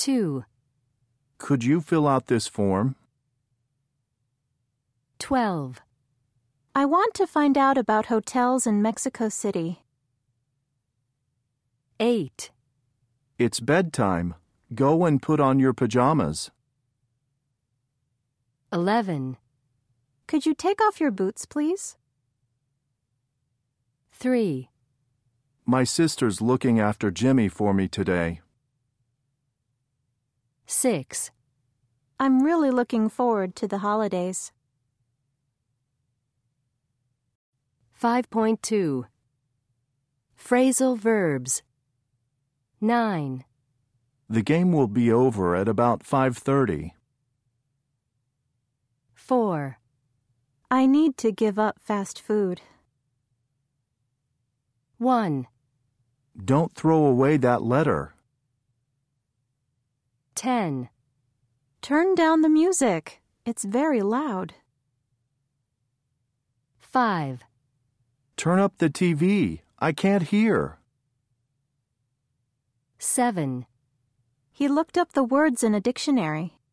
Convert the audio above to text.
2. Could you fill out this form? 12. I want to find out about hotels in Mexico City. 8. It's bedtime. Go and put on your pajamas. 11. Could you take off your boots, please? 3. My sister's looking after Jimmy for me today. 6. I'm really looking forward to the holidays. 5.2. Phrasal verbs. 9. The game will be over at about 5:30. 4. I need to give up fast food. 1. Don't throw away that letter. 10. Turn down the music. It's very loud. 5. Turn up the TV. I can't hear. 7. He looked up the words in a dictionary.